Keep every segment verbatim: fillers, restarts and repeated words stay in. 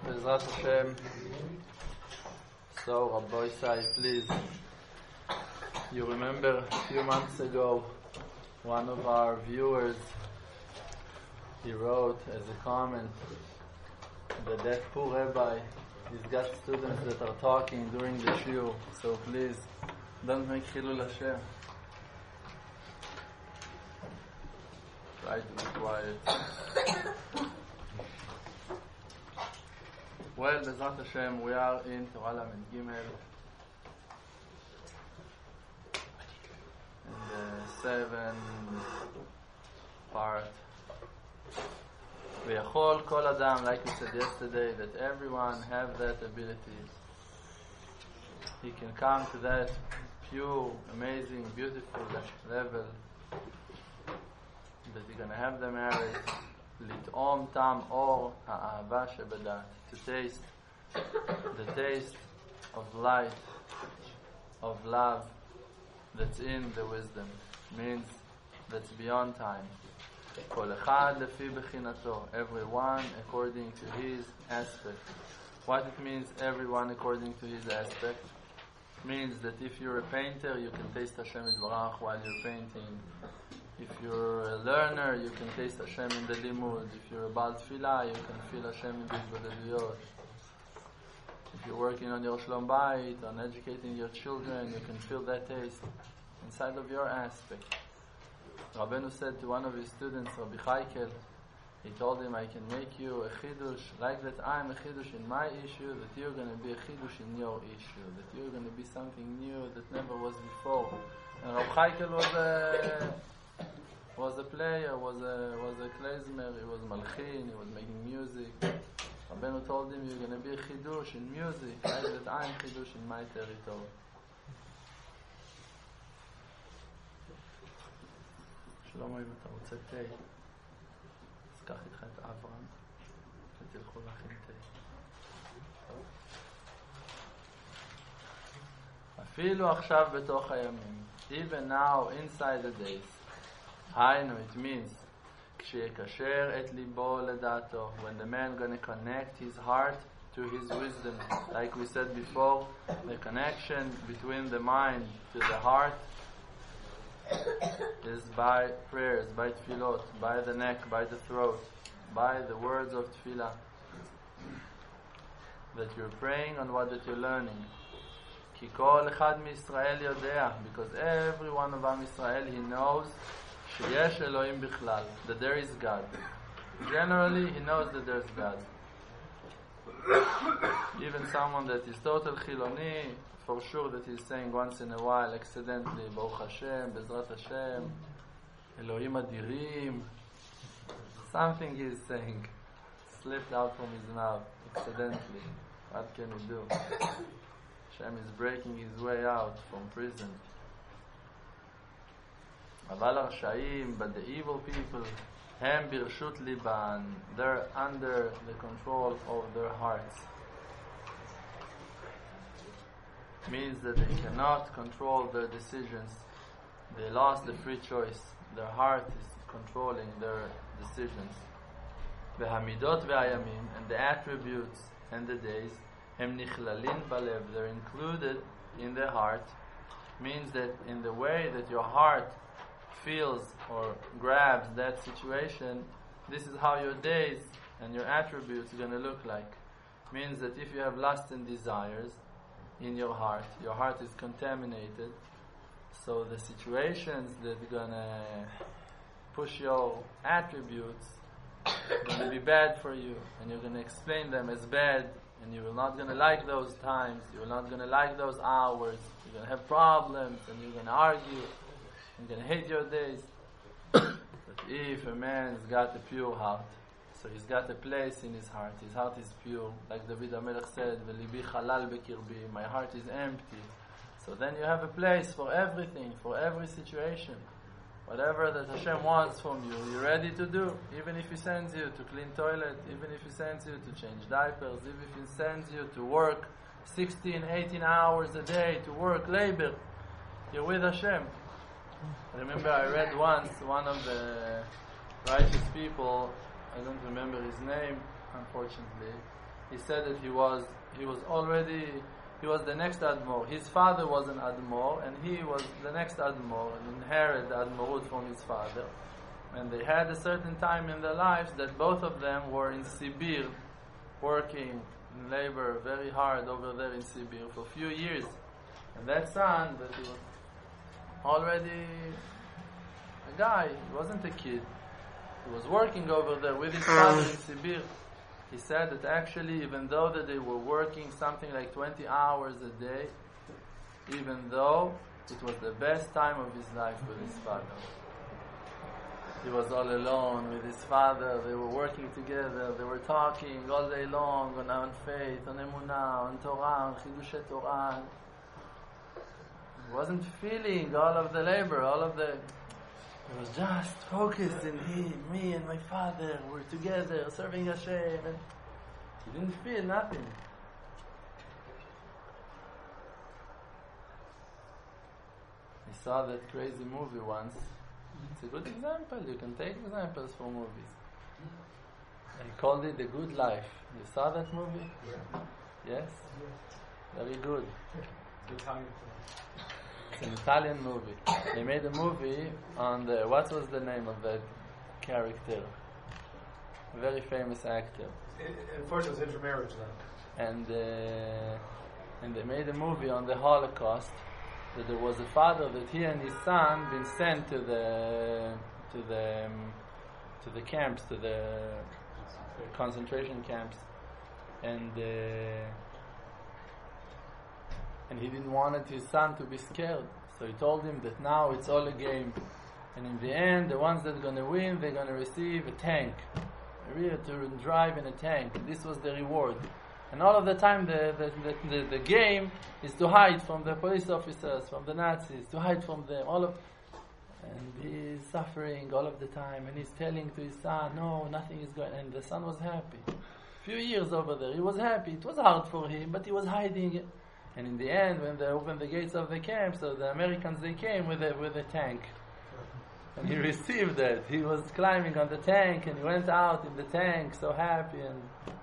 Bezrat Hashem. So, Rabbi Sai, please. You remember a few months ago, one of our viewers, he wrote as a comment that that poor rabbi, he's got students that are talking during the shiur, so please, don't make Chilul Hashem. Try to be quiet. Well, Bezrat Hashem, we are in Torah Lamed Gimel, in the seven part. V'yachol kol adam, like we said yesterday, that everyone have that ability. He can come to that pure, amazing, beautiful level that you're going to have the marriage. Lit'om tam or ha'ava shebedat, to taste the taste of light, of love that's in the wisdom, means that's beyond time. Kol echad lefi bechinato, everyone according to his aspect. What it means, everyone according to his aspect, means that if you're a painter, you can taste Hashem Yitbarach while you're painting. If you're a learner, you can taste Hashem in the limud. If you're a Baal Tfilah, you can feel Hashem in the Hitbodeduyot. If you're working on your Shlom Bayit, on educating your children, you can feel that taste inside of your aspect. Rabbeinu said to one of his students, Rabbi Chaikel, he told him, I can make you a chidush, like that I'm a chidush in my issue, that you're going to be a chidush in your issue, that you're going to be something new that never was before. And Rabbi Chaikel was a... was a player, was a was a klezmer, he was malchin, he was making music. Rabbeinu told him, you're going to be a chidush in music, like that I'm chidush in my territory. שלמה, אם אתה רוצה תה, אז קח איתך את אברהם ותלכו להכין תה. אפילו עכשיו בתוך הימים, even now inside the days, היינו, it means, כשיקשר את ליבו לדעתו, when the man gonna connect his heart to his wisdom, like we said before, the connection between the mind to the heart is by prayers, by tefillot, by the neck, by the throat, by the words of tefillah, that you're praying on what that you're learning. כי כל אחד מישראל יודע, because every one of Am Yisrael, he knows שיש אלוהים בכלל, that there is God. Generally, he knows that there's God. Even someone that is total chiloni, for sure that he's saying once in a while, accidentally, Baruch Hashem, Bezrat Hashem, Elohim Adirim. Something he's saying slipped out from his mouth, accidentally. What can he do? Hashem is breaking his way out from prison. אבל הרשעים, but the evil people, הם ברשות ליבן, they're under the control of their hearts. Means that they cannot control their decisions. They lost the free choice. Their heart is controlling their decisions. והמידות והימים, and the attributes and the days, הם נכללים בלב, they're included in the heart. Means that in the way that your heart feels or grabs that situation, this is how your days and your attributes are going to look like. Means that if you have lust and desires in your heart, your heart is contaminated, so the situations that are going to push your attributes are going to be bad for you, and you're going to explain them as bad, and you're not going to like those times, you're not going to like those hours, you're going to have problems, and you're going to argue, you're going to hate your days. But if a man's got a pure heart, so he's got a place in his heart, his heart is pure, like David HaMelech said, "V'libi chalal bekirbi," my heart is empty. So then you have a place for everything, for every situation. Whatever that Hashem wants from you, you're ready to do. Even if He sends you to clean toilet, even if He sends you to change diapers, even if He sends you to work sixteen, eighteen hours a day, to work labor, you're with Hashem. I remember I read once one of the righteous people, I don't remember his name, unfortunately, he said that he was he was already he was the next Admor. His father was an Admor, and he was the next Admor, and inherited the Admorut from his father. And they had a certain time in their lives that both of them were in Sibir, working in labor very hard over there in Sibir for a few years. And that son, that he was already a guy, he wasn't a kid, he was working over there with his father in Sibir. He said that actually, even though that they were working something like twenty hours a day, even though it was the best time of his life with his father. He was all alone with his father. They were working together. They were talking all day long on, on faith, on emunah, on Torah, on chidushay Torah. He wasn't feeling all of the labor, all of the... He was just focused in he, me and my father were together serving Hashem. And he didn't feel nothing. He saw that crazy movie once. It's a good example. You can take examples from movies. He called it The Good Life. You saw that movie? Yeah. Yes? Very good. Italian. It's an Italian movie. They made a movie on the... What was the name of that character? A very famous actor. Unfortunately, it's intermarriage now. And, uh, and they made a movie on the Holocaust. That there was a father that he and his son been sent to the to the um, to the camps, to the concentration camps, and uh, and he didn't want his son to be scared, so he told him that now it's all a game, and in the end, the ones that are going to win, they're going to receive a tank, a real to drive in a tank. This was the reward. And all of the time, the the, the, the the game is to hide from the police officers, from the Nazis, to hide from them. All of, and he's suffering all of the time. And he's telling to his son, "No, nothing is going." And the son was happy. A few years over there, he was happy. It was hard for him, but he was hiding it. And in the end, when they opened the gates of the camp, so the Americans they came with a with a tank, and he received that. He was climbing on the tank, and he went out in the tank, so happy and.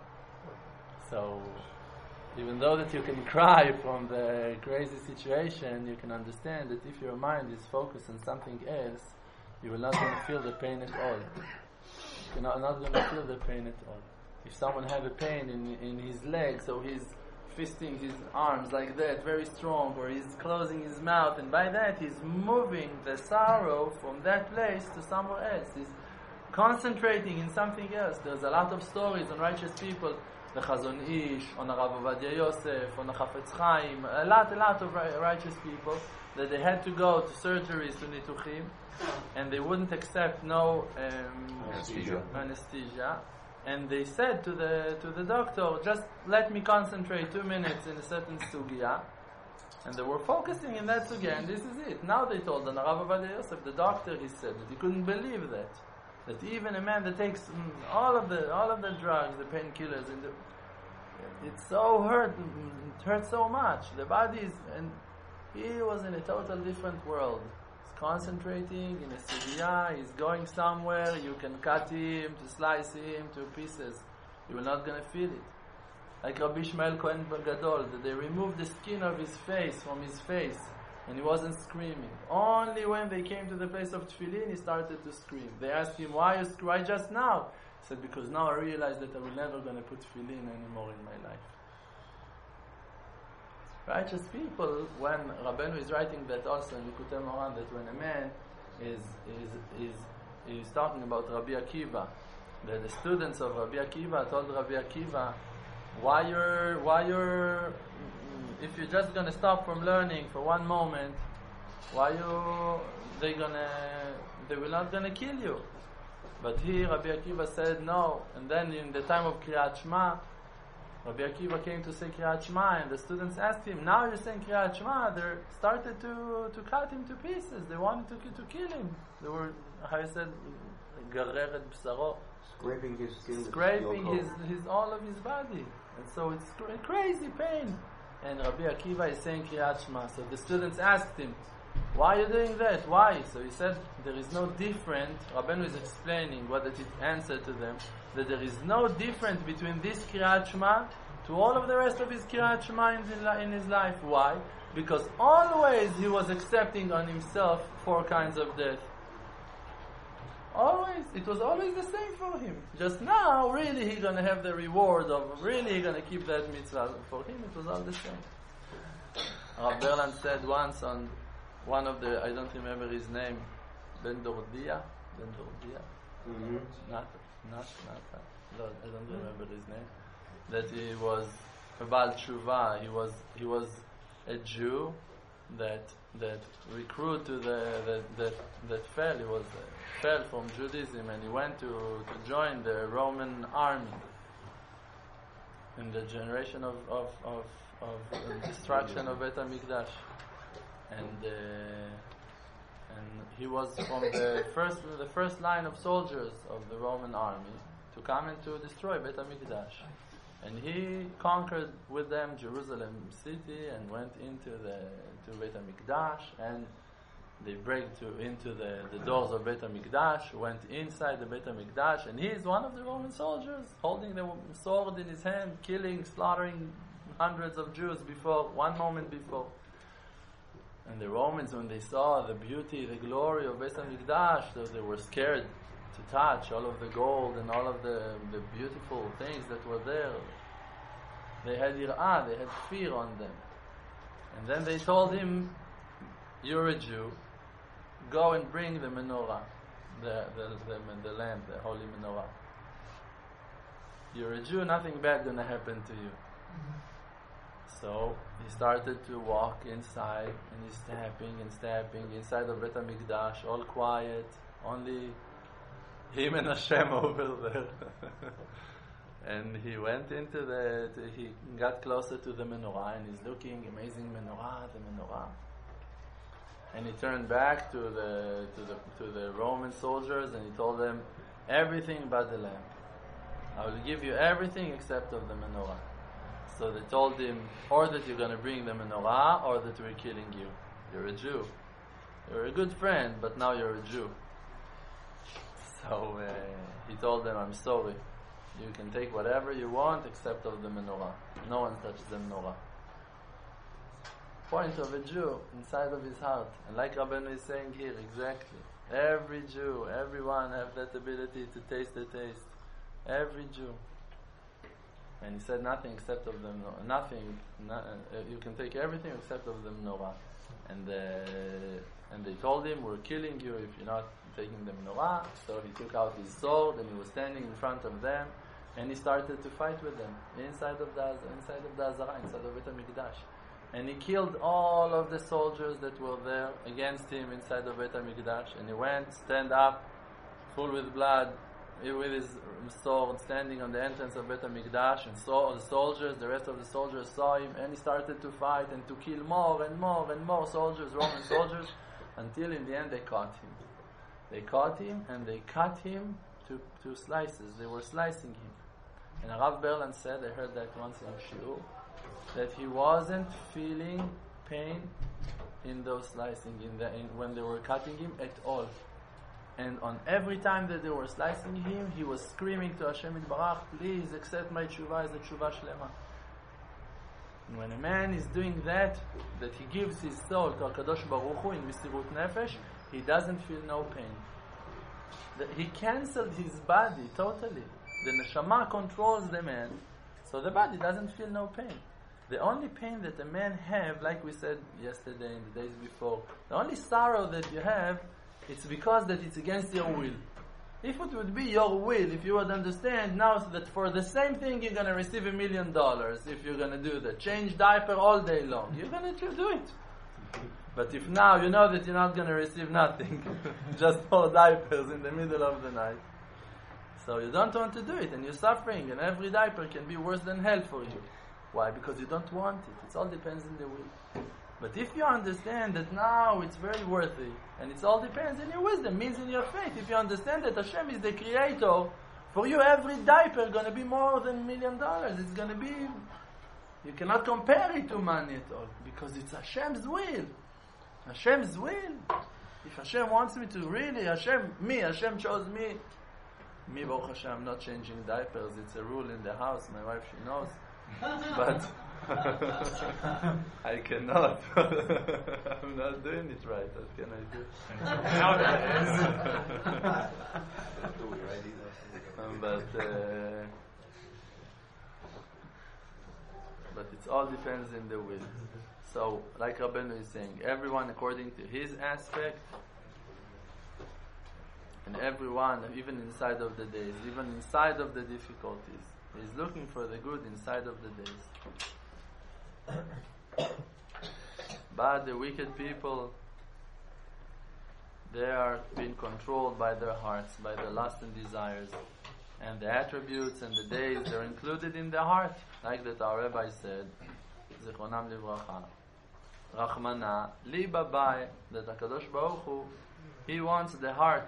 So, even though that you can cry from the crazy situation, you can understand that if your mind is focused on something else, you will not going to feel the pain at all. You're not, not going to feel the pain at all. If someone have a pain in in his leg, so he's fisting his arms like that, very strong, or he's closing his mouth, and by that he's moving the sorrow from that place to somewhere else. He's concentrating in something else. There's a lot of stories on righteous people, the Chazon Ish, on the Rav Ovadia Yosef, on the Chafetz Chaim, a lot, a lot of righteous people that they had to go to surgeries, to nituchim, and they wouldn't accept no um, anesthesia. anesthesia. And they said to the to the doctor, just let me concentrate two minutes in a certain sugya. And they were focusing in that sugya, and this is it. Now they told the Rav Ovadia Yosef, the doctor, he said that he couldn't believe that. That even a man that takes all of the all of the drugs, the painkillers, and the, it's so hurt, it hurts so much. The body is, and he was in a total different world. He's concentrating in a sugya. He's going somewhere. You can cut him, to slice him to pieces. You are not going to feel it. Like Rabbi Ishmael Cohen Gadol, that they removed the skin of his face from his face. And he wasn't screaming. Only when they came to the place of tefillin, he started to scream. They asked him, why you why just now? He said, because now I realize that I will never going to put tefillin anymore in my life. Righteous people, when Rabbeinu is writing that also in Likutei Moharan, that when a man is is is is talking about Rabbi Akiva, that the students of Rabbi Akiva told Rabbi Akiva, why you're why you're if you're just gonna stop from learning for one moment, why you they gonna they will not gonna kill you? But here Rabbi Akiva said no, and then in the time of Kriyat Shema, Rabbi Akiva came to say Kriyat Shema, and the students asked him, now you're saying Kriyat Shema, they started to to cut him to pieces. They wanted to to kill him. They were, how you said, Garer et B'saro, Scraping his skin. scraping his, his all of his body, and so it's cra- crazy pain. And Rabbi Akiva is saying Kriyat Shema. So the students asked him, why are you doing that? Why? So he said, there is no different. Rabbeinu is explaining what did he answer to them. that there is no difference between this Kriyat Shema to all of the rest of his Kriyat Shema in his, li- in his life. Why? Because always he was accepting on himself four kinds of death. Always. It was always the same for him. Just now, really, he's going to have the reward of, really, he's going to keep that mitzvah. For him, it was all the same. Rav Berland said once on one of the, I don't remember his name, Ben Dordia? Ben Dordia? Mm-hmm. Not, not, not, no, I don't remember his name. That he was a Baal Tshuva. He was, he was a Jew that that recruit to the that that, that fell. He was uh, fell from Judaism, and he went to, to join the Roman army in the generation of of of, of uh, destruction of Bet HaMikdash, and uh, and he was from the first the first line of soldiers of the Roman army to come and to destroy Bet HaMikdash. And he conquered with them Jerusalem city and went into the to Beit HaMikdash, and they break to into the, the doors of Beit HaMikdash, went inside the Beit HaMikdash, and he is one of the Roman soldiers, holding the sword in his hand, killing, slaughtering hundreds of Jews before, one moment before. And the Romans, when they saw the beauty, the glory of Beit HaMikdash, they, they were scared to touch all of the gold and all of the, the beautiful things that were there. They had ir'ah, they had fear on them. And then they told him, you're a Jew, go and bring the menorah, the, the, the, the lamp, the holy menorah. You're a Jew, nothing bad gonna happen to you. So he started to walk inside, and he's stepping and stepping inside of Beit HaMikdash, all quiet, only him and Hashem over there. And he went into the, to, he got closer to the menorah, and he's looking, amazing menorah, the menorah. And he turned back to the to the to the Roman soldiers, and he told them, everything but the lamp. I will give you everything except of the menorah. So they told him, or that you're going to bring the menorah, or that we're killing you. You're a Jew. You're a good friend, but now you're a Jew. So uh, he told them, I'm sorry. You can take whatever you want except of the menorah. No one touches the menorah. Point of a Jew inside of his heart. And like Rabbeinu is saying here, exactly. Every Jew, everyone have that ability to taste the taste. Every Jew. And he said nothing except of the menorah. Nothing. No, uh, you can take everything except of the menorah. And uh, and they told him, we're killing you if you're not taking the menorah. So he took out his sword, and he was standing in front of them, and he started to fight with them inside of the inside of the Azara, inside of Beit HaMikdash. And he killed all of the soldiers that were there against him inside of Beit HaMikdash. And he went, stand up, full with blood, with his sword, standing on the entrance of Beit HaMikdash, and saw the soldiers, the rest of the soldiers saw him, and he started to fight and to kill more and more and more soldiers, Roman soldiers, until in the end they caught him. They caught him and they cut him to, to slices. They were slicing him. And Rav Berland said, I heard that once in Shiur, that he wasn't feeling pain in those slicing, in the, in, when they were cutting him at all. And on every time that they were slicing him, he was screaming to Hashem Yitbarach, please accept my tshuva as a tshuva shlema. And when a man is doing that, that he gives his soul to HaKadosh Baruch Hu in Mesirut Nefesh, he doesn't feel no pain. The, he cancelled his body totally. The neshama controls the man, so the body doesn't feel no pain. The only pain that a man have, like we said yesterday and the days before, the only sorrow that you have, it's because that it's against your will. If it would be your will, if you would understand now that for the same thing you're going to receive a million dollars, if you're going to do that, change diaper all day long, you're going to do it. But if now you know that you're not going to receive nothing, just four diapers in the middle of the night, so you don't want to do it, and you're suffering, and every diaper can be worse than hell for you. Why? Because you don't want it. It all depends on the will. But if you understand that now it's very worthy, and it all depends in your wisdom, means in your faith, if you understand that Hashem is the creator, for you every diaper is going to be more than a million dollars. It's going to be, you cannot compare it to money at all, because it's Hashem's will. Hashem's will. If Hashem wants me to really, Hashem, me, Hashem chose me Me, Baruch Hashem, I'm not changing diapers. It's a rule in the house. My wife, she knows. But I cannot. I'm not doing it right. What can I do? um, but uh, but it all depends in the will. So, like Rabbeinu is saying, everyone according to his aspect, and everyone, even inside of the days, even inside of the difficulties, is looking for the good inside of the days. But the wicked people, they are being controlled by their hearts, by their lusts and desires. And the attributes and the days, they're included in the heart. Like that our Rabbi said, Zichronam Livracha, Rachmana, Li Babai, that HaKadosh Baruch Hu, he wants the heart.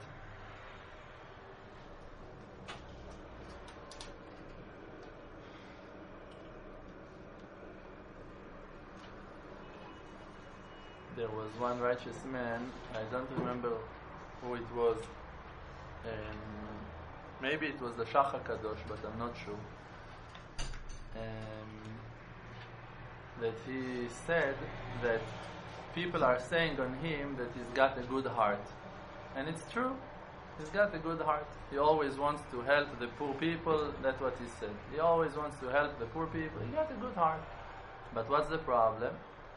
There was one righteous man, I don't remember who it was, um, maybe it was the Shach HaKadosh, but I'm not sure, um, that he said that people are saying on him that he's got a good heart. And it's true, he's got a good heart. He always wants to help the poor people, that's what he said. He always wants to help the poor people, he got a good heart. But what's the problem?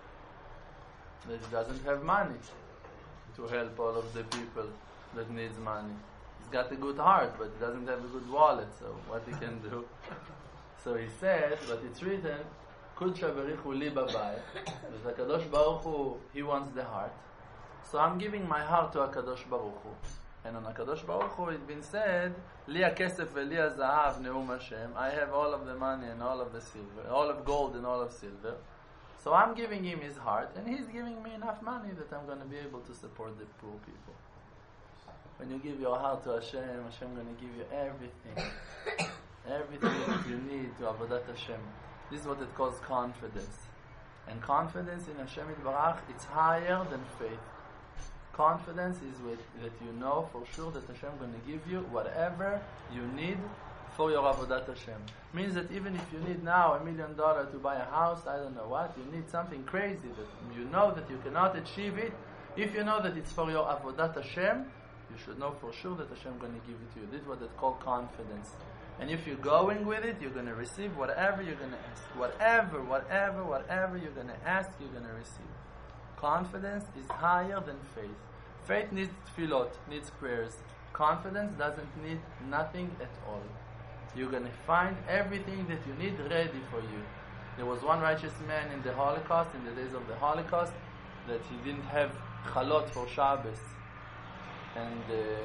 That he doesn't have money to help all of the people that needs money. He's got a good heart, but he doesn't have a good wallet, so what he can do? So he said, but it's written, Kudsha berichu li babai, that HaKadosh Baruch Hu, he wants the heart. So I'm giving my heart to HaKadosh Baruch Hu. And on HaKadosh Baruch Hu, it's been said, Li ha-kesef ve li ha-zahav ne'um Hashem, I have all of the money and all of the silver, all of gold and all of silver. So I'm giving him his heart, and he's giving me enough money that I'm going to be able to support the poor people. When you give your heart to Hashem, Hashem going to give you everything. Everything that you need to Avodat Hashem. This is what it calls confidence. And confidence in Hashem Yitbarach, it's higher than faith. Confidence is with that you know for sure that Hashem going to give you whatever you need for your Avodat Hashem. Means that even if you need now a million dollars to buy a house, I don't know what, you need something crazy that you know that you cannot achieve it. If you know that it's for your Avodat Hashem, you should know for sure that Hashem is going to give it to you. This is what it's called confidence. And if you're going with it, you're going to receive whatever you're going to ask. Whatever, whatever, whatever you're going to ask, you're going to receive. Confidence is higher than faith. Faith needs tefillot, needs prayers. Confidence doesn't need nothing at all. You're going to find everything that you need ready for you. There was one righteous man in the Holocaust, in the days of the Holocaust, that he didn't have chalot for Shabbos. And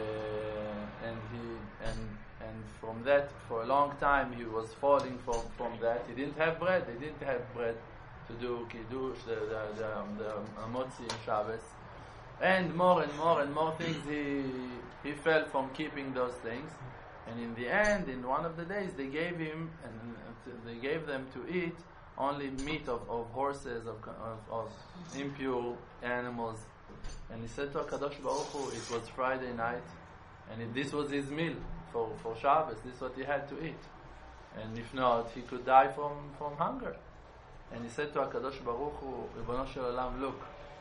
uh, and he and and from that, for a long time, he was falling from, from that. He didn't have bread. He didn't have bread to do kiddush, the the the, um, the um, motzi in Shabbos, and more and more and more things. He he fell from keeping those things, and in the end, in one of the days, they gave him and they gave them to eat only meat of, of horses, of, of of impure animals. And he said to HaKadosh Baruch Hu, it was Friday night, and it, this was his meal for, for Shabbos. This is what he had to eat. And if not, he could die from, from hunger. And he said to HaKadosh Baruch Hu, Ribono Shel Olam, look,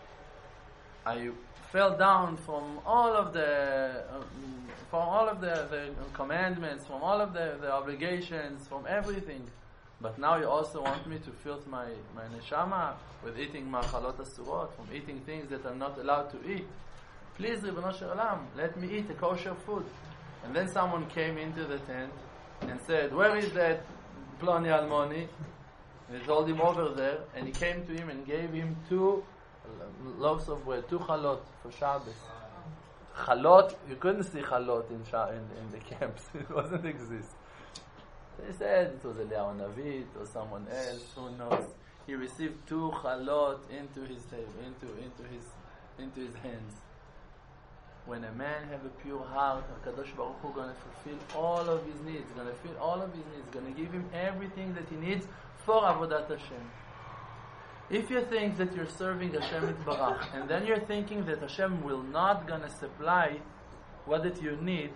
I fell down from all of the uh, from all of the, the commandments, from all of the, the obligations, from everything. But now you also want me to filth my, my neshama with eating ma'achalot asurot, from eating things that I'm not allowed to eat. Please, Ribono Shel Olam, let me eat a kosher food. And then someone came into the tent and said, where is that Ploni Almoni? And he told him over there, and he came to him and gave him two loaves of bread, two chalot for Shabbos. Chalot, you couldn't see chalot in, in, in the camps. It doesn't exist. They said it was Eliyahu Navi or someone else, who knows. He received two chalot into his into into his into his hands. When a man have a pure heart, HaKadosh Baruch Hu going to fulfill all of his needs, going to fill all of his needs, going to give him everything that he needs for Avodat Hashem. If you think that you're serving Hashem Yitbarach, and then you're thinking that Hashem will not going to supply what that you need,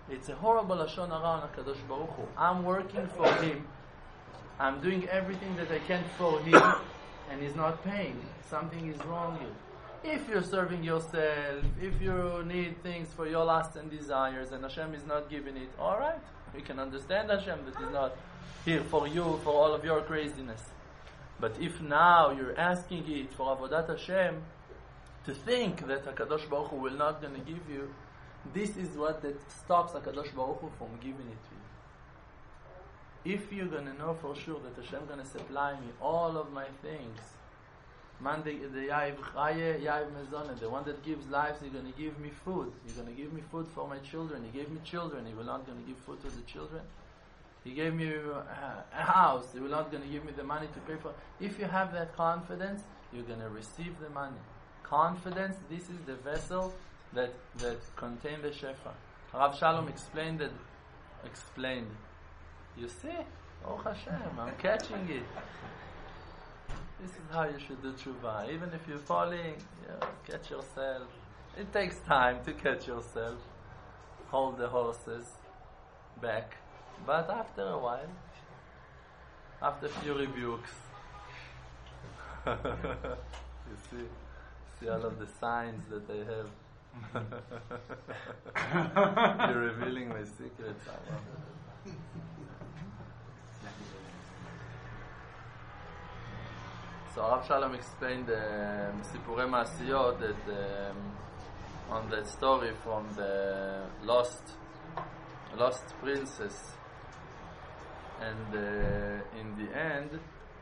It's a horrible lashon hara on HaKadosh Baruch Hu. I'm working for him. I'm doing everything that I can for him, and he's not paying. Something is wrong here. If you're serving yourself, if you need things for your lusts and desires, and Hashem is not giving it, all right. We can understand Hashem that He's not here for you, for all of your craziness. But if now you're asking it for Avodat Hashem, to think that HaKadosh Baruch Hu will not going to give you, this is what that stops HaKadosh Baruch Hu from giving it to you. If you're going to know for sure that Hashem going to supply me all of my things, Man the Yav Chaye, Yav Mezonah, the one that gives lives, He's going to give me food. He's going to give me food for my children. He gave me children. He will not going to give food to the children. He gave me a house. He will not going to give me the money to pay for. If you have that confidence, you're going to receive the money. Confidence, this is the vessel that that contains the Shefa. Rav Shalom explained it. Explained. You see? Oh Hashem, I'm catching it. This is how you should do tshuva. Even if you're falling, yeah, catch yourself. It takes time to catch yourself. Hold the horses back. But after a while, after a few rebukes, you see, see all of the signs that I have. You're revealing my secrets. So Rav Shalom explained the um, Sipurei Maasiyot that um, on that story from the lost lost princess, and uh, in the end,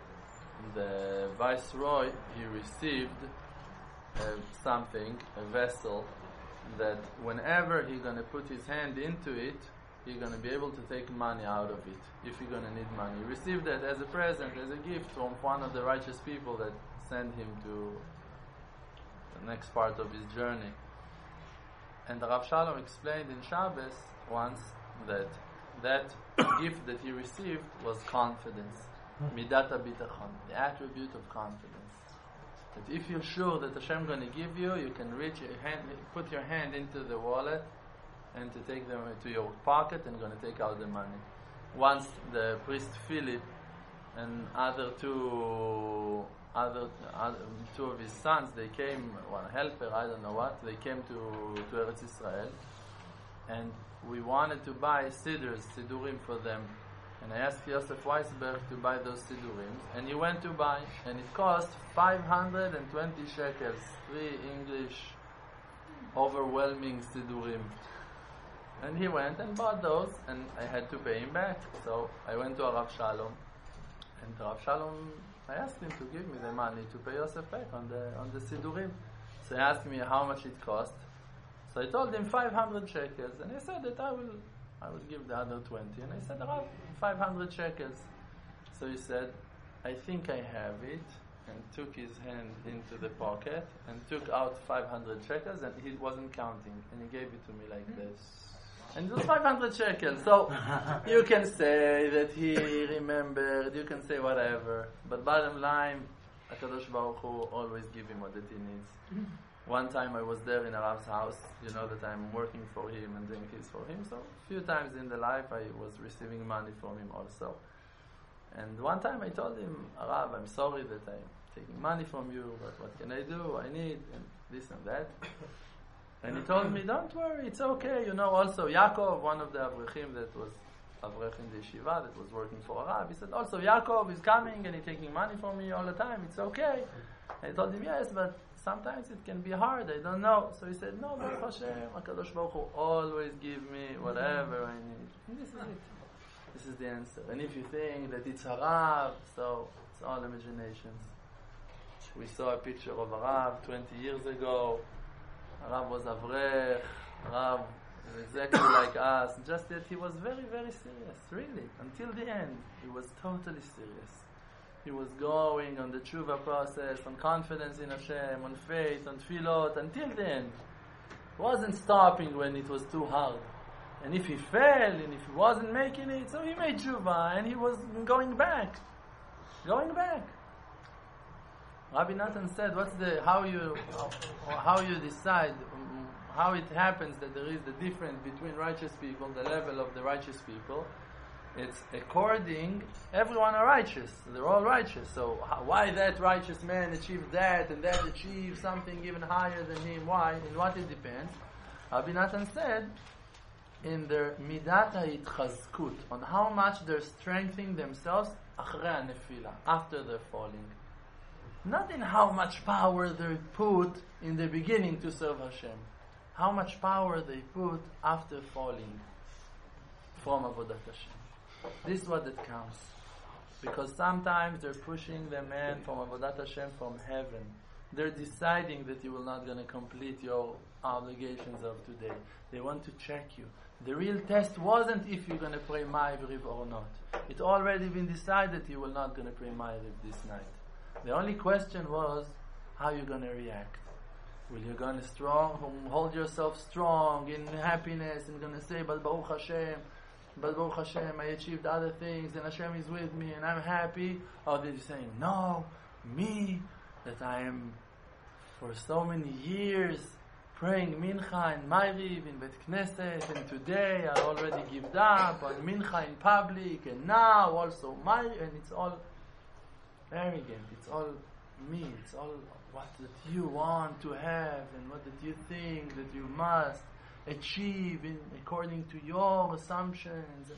the viceroy, he received uh, something, a vessel, that whenever he's going to put his hand into it, he's going to be able to take money out of it, if he's going to need money. He received that as a present, as a gift from one of the righteous people that sent him to the next part of his journey. And the Rav Shalom explained in Shabbos once that that gift that he received was confidence. Midat HaBitachon, the attribute of confidence. That if you're sure that Hashem is going to give you, you can reach your hand, put your hand into the wallet and to take them to your pocket and going to take out the money. Once the priest Philip and other two other, other two of his sons, they came, one helper, I don't know what, they came to, to Eretz Israel, and we wanted to buy sidurs, sidurim for them. And I asked Yosef Weisberg to buy those sidurim, and he went to buy, and it cost five hundred twenty shekels, three English overwhelming sidurim. And he went and bought those, and I had to pay him back. So I went to Rav Shalom, and Rav Shalom, I asked him to give me the money to pay Yosef back on the on the sidurim. So he asked me how much it cost. So I told him five hundred shekels, and he said that I will I will give the other twenty. And I said, Rav, five hundred shekels. So he said, I think I have it, and took his hand into the pocket and took out five hundred shekels, and he wasn't counting, and he gave it to me like this. And it was five hundred shekels. So you can say that he remembered, you can say whatever, but bottom line, HaKadosh Baruch Hu always give him what that he needs. One time I was there in Arav's house, you know that I'm working for him and doing things for him, so a few times in the life I was receiving money from him also. And one time I told him, Arav, I'm sorry that I'm taking money from you, but what can I do? I need, and this and that. And he told me, don't worry, it's okay. You know, also Yaakov, one of the Avrechim that was Avrech in the Yeshiva that was working for Arav, he said, also Yaakov is coming and he's taking money from me all the time, it's okay. And I told him, yes, but sometimes it can be hard, I don't know. So he said, no, Baruch Hashem, HaKadosh Baruch Hu always give me whatever I need. And this is it. This is the answer. And if you think that it's Arav, so it's all imaginations. We saw a picture of Arav twenty years ago. Arav was Avrech. Arav was exactly like us. Just that he was very, very serious, really. Until the end, he was totally serious. He was going on the tshuva process, on confidence in Hashem, on faith, on tefillot, until the end. He wasn't stopping when it was too hard. And if he fell, and if he wasn't making it, so he made tshuva, and he was going back. Going back. Rabbi Nathan said, what's the, how you, how you decide, how it happens that there is the difference between righteous people, the level of the righteous people. It's according, everyone are righteous. They're all righteous. So how, why that righteous man achieved that and that achieved something even higher than him? Why? In what it depends? Rabbi Natan said, in their midat ha'itchazkut, on how much they're strengthening themselves achrei ha'nefila, after they're falling. Not in how much power they put in the beginning to serve Hashem. How much power they put after falling from Avodat Hashem. This is what it counts. Because sometimes they're pushing the man from Avodat Hashem from heaven. They're deciding that you will not going to complete your obligations of today. They want to check you. The real test wasn't if you're going to pray Ma'ariv or not. It's already been decided you will not going to pray Ma'ariv this night. The only question was how you're going to react. Will you going to strong, hold yourself strong in happiness and going to say, but Baruch Hashem, but Baruch Hashem, I achieved other things and Hashem is with me and I'm happy? Or did you say, no, me, that I am for so many years praying Mincha and Ma'ariv in Bet Knesset, and today I already give up on Mincha in public, and now also Ma'ariv, and it's all arrogant, it's all me, it's all what that you want to have and what that you think that you must achieve in according to your assumptions.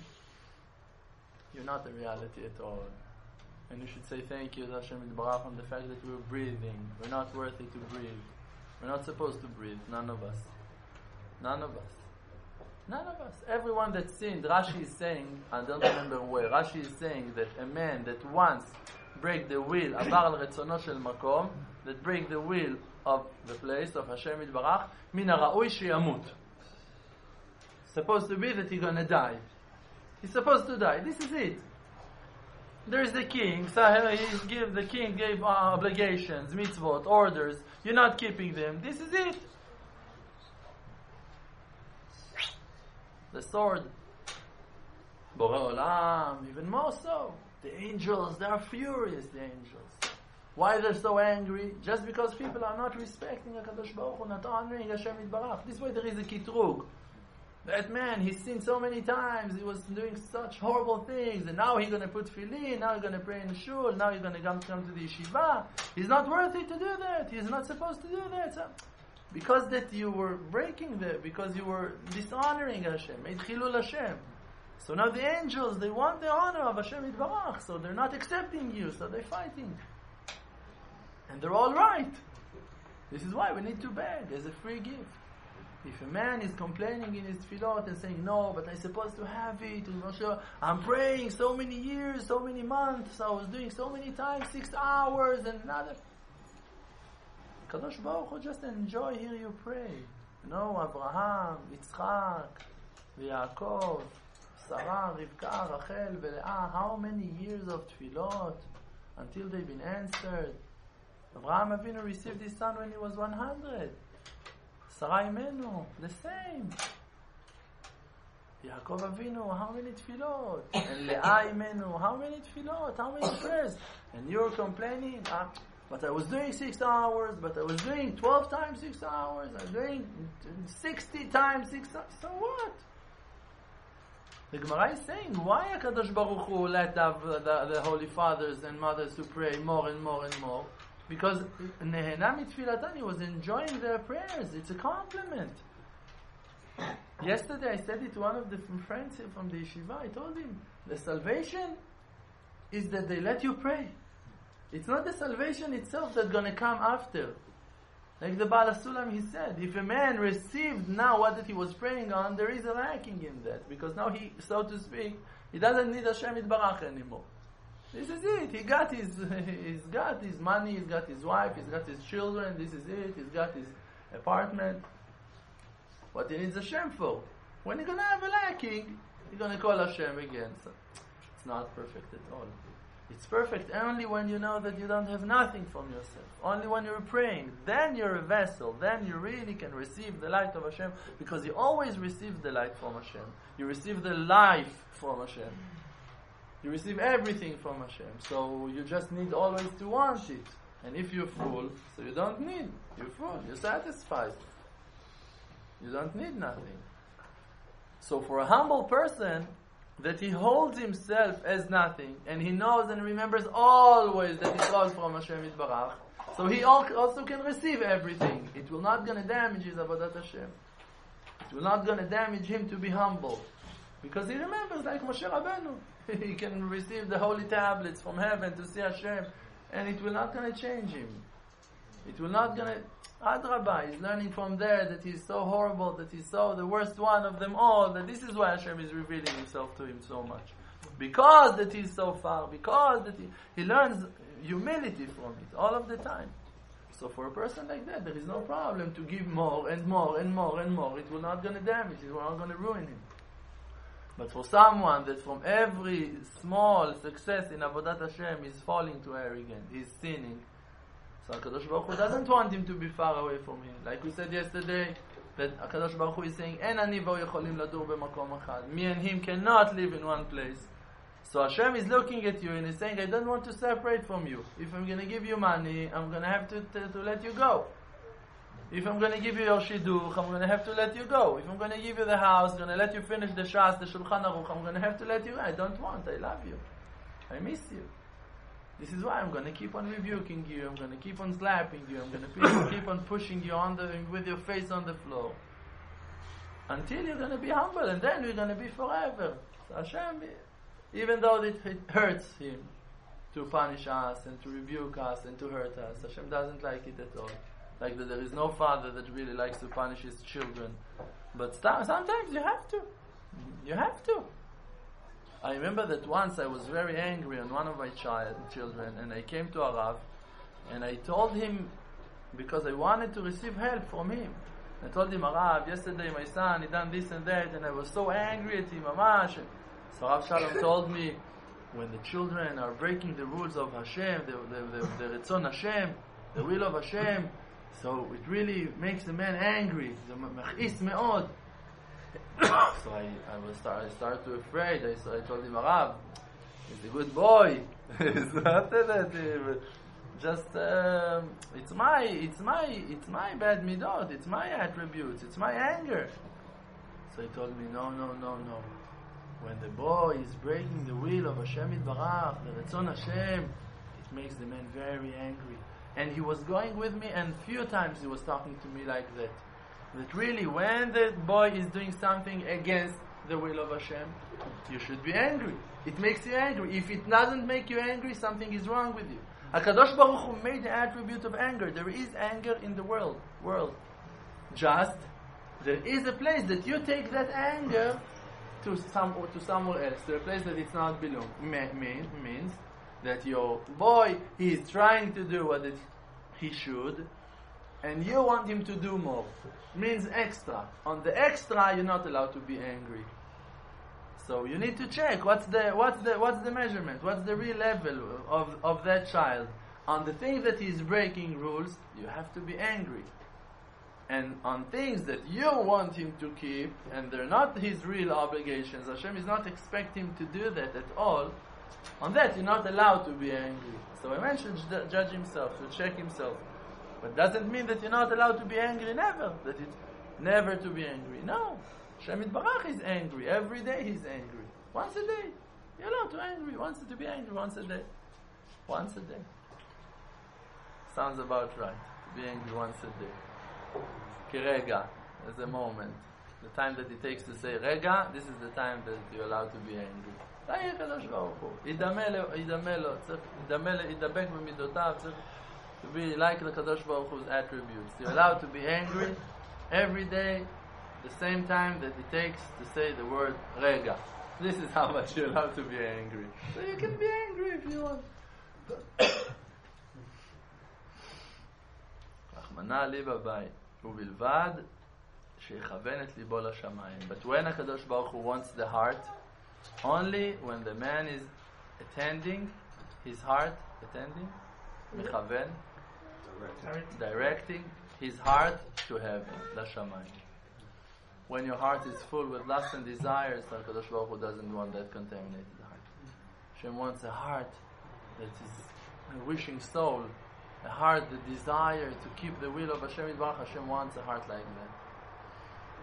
You're not the reality at all. And you should say thank you to Hashem Yitbarach on the fact that we're breathing. We're not worthy to breathe. We're not supposed to breathe. None of us. None of us. None of us. Everyone that sinned, Rashi is saying, I don't remember where, Rashi is saying that a man that once break the will, abar al retzono shel makom, that break the will of the place of Hashem Yitbarach, min ha'ra'ui sheyamut. Supposed to be that he's gonna die. He's supposed to die. This is it. There is the king. So he give the king gave uh, obligations, mitzvot, orders. You're not keeping them. This is it. The sword. Borei Olam, even more so. The angels, they are furious. The angels. Why they're so angry? Just because people are not respecting HaKadosh Baruch Hu, not honoring Hashem Yitbarach. This way there is a kitrug. That man, he's sinned so many times, he was doing such horrible things, and now he's going to put tefillin, now he's going to pray in the shul, now he's going to come, come to the yeshiva. He's not worthy to do that. He's not supposed to do that. So, because that you were breaking the, because you were dishonoring Hashem, made chilul Hashem. So now the angels, they want the honor of Hashem Yitbarach, so they're not accepting you, so they're fighting. And they're all right. This is why we need to beg as a free gift. If a man is complaining in his tefillot and saying, no, but I'm supposed to have it, I'm praying so many years, so many months, I was doing so many times, six hours and another. Kadosh Baruch Hu, just enjoy, hear you pray. You know, Abraham, Yitzchak, Yaakov, Sarah, Rivka, Rachel, Leah, how many years of tefillot until they've been answered? Abraham Avinu received his son when he was one hundred. Sarai Imenu, the same. Yaakov Avinu, how many tefillot? And Leah Imenu, how many tefillot? How many prayers? And you're complaining, ah, but I was doing six hours, but I was doing twelve times six hours, I'm doing sixty times six hours. So what? The Gemara is saying, why HaKadosh Baruch Hu let the, the, the Holy Fathers and Mothers to pray more and more and more? Because Nehena mitfilatan, he was enjoying their prayers. It's a compliment. Yesterday I said it to one of the friends from the yeshiva. I told him, the salvation is that they let you pray. It's not the salvation itself that's going to come after. Like the Baal HaSulam, he said, if a man received now what that he was praying on, there is a lacking in that. Because now he, so to speak, he doesn't need Hashem Yitbarach anymore. This is it. He got his, he's got his money, he's got his wife, he's got his children, this is it. He's got his apartment. What he needs Hashem for? When he's going to have a lacking, he's going to call Hashem again. So it's not perfect at all. It's perfect only when you know that you don't have nothing from yourself. Only when you're praying. Then you're a vessel. Then you really can receive the light of Hashem, because you always receive the light from Hashem. You receive the life from Hashem. You receive everything from Hashem. So you just need always to want it. And if you're full, so you don't need. You're full. You're satisfied. You don't need nothing. So for a humble person, that he holds himself as nothing, and he knows and remembers always that it's all from Hashem Yitbarach, so he also can receive everything. It will not going to damage his Avodat Hashem. It will not going to damage him to be humble. Because he remembers, like Moshe Rabbeinu, he can receive the holy tablets from heaven to see Hashem, and it will not going to change him. It will not going to... Adrabah, he's learning from there that he's so horrible, that he's so the worst one of them all, that this is why Hashem is revealing himself to him so much. Because that he's so far, because that he, he learns humility from it all of the time. So for a person like that, there is no problem to give more and more and more and more. It will not going to damage, it will not going to ruin him. But for someone that from every small success in Avodat Hashem is falling to arrogance, he's sinning, so HaKadosh Baruch Hu doesn't want him to be far away from him. Like we said yesterday, that HaKadosh Baruch Hu is saying, "En ani v'hu yocholim ladur b'makom achad." Me and him cannot live in one place. So Hashem is looking at you and is saying, I don't want to separate from you. If I'm going to give you money, I'm going to have to, to, to let you go. If I'm going to give you your shidduch, I'm going to have to let you go. If I'm going to give you the house, I'm going to let you finish the shas, the shulchan aruch, I'm going to have to let you go. I don't want, I love you. I miss you. This is why I'm going to keep on rebuking you. I'm going to keep on slapping you. I'm going to keep on pushing you on the, with your face on the floor. Until you're going to be humble, and then we're going to be forever. So Hashem, even though it, it hurts him to punish us and to rebuke us and to hurt us, Hashem doesn't like it at all. Like that there is no father that really likes to punish his children. But st- sometimes you have to. You have to. I remember that once I was very angry on one of my child, children, and I came to Arav, and I told him, because I wanted to receive help from him. I told him, Arav, yesterday my son, he done this and that, and I was so angry at him, Mamash. So Rav Shalom told me, when the children are breaking the rules of Hashem, the, the, the, the Retzon Hashem, the will of Hashem, so it really makes a man angry. The machis me'od. So I, I was start, I started to afraid. I, so I told him, Arav, he's a good boy. It's not that. Just um, it's my, it's my, it's my bad midot. It's my attributes. It's my anger. So he told me, no, no, no, no. When the boy is breaking the will of Hashem Yitbarach, the Retzon Hashem, it makes the man very angry. And he was going with me, and few times he was talking to me like that. That really, when the boy is doing something against the will of Hashem, you should be angry. It makes you angry. If it doesn't make you angry, something is wrong with you. HaKadosh Baruch Hu made the attribute of anger. There is anger in the world. World. Just, there is a place that you take that anger to some or to somewhere else, to a place that it's not belong. Mean, means that your boy, he is trying to do what it, he should, and you want him to do more. Means extra. On the extra, you're not allowed to be angry. So you need to check what's the what's the what's the measurement, what's the real level of of that child. On the things that he's breaking rules, you have to be angry. And on things that you want him to keep, and they're not his real obligations, Hashem is not expecting him to do that at all, on that you're not allowed to be angry. So I mentioned to judge himself, to check himself. But doesn't mean that you're not allowed to be angry never, that it's never to be angry. No. Hashem Yitbarach is angry. Every day he's angry. Once a day. You're allowed to be angry. Once to be angry, once a day. Once a day. Sounds about right. To be angry once a day. Kirega, as a moment. The time that it takes to say Rega, this is the time that you're allowed to be angry. תהיה הקדוש ברוך הוא. ידמה לו, צריך, ידבק במידותיו, צריך to be like the Kadosh Baruch Hu's attributes. You're allowed to be angry every day, the same time that it takes to say the word Rega. This is how much you're allowed to be angry. So you can be angry if you want. רחמנא ליבא ביי, ובלבד שיכוון את ליבו לשמיים. But when HaKadosh Baruch Hu wants the heart, only when the man is attending his heart, attending, מכוון, directing his heart to heaven, לשמיים. When your heart is full with lust and desires, HaKadosh Baruch Hu doesn't want that contaminated heart. Hashem wants a heart that is a wishing soul, a heart that desires to keep the will of Hashem Yitbarach. Hashem wants a heart like that.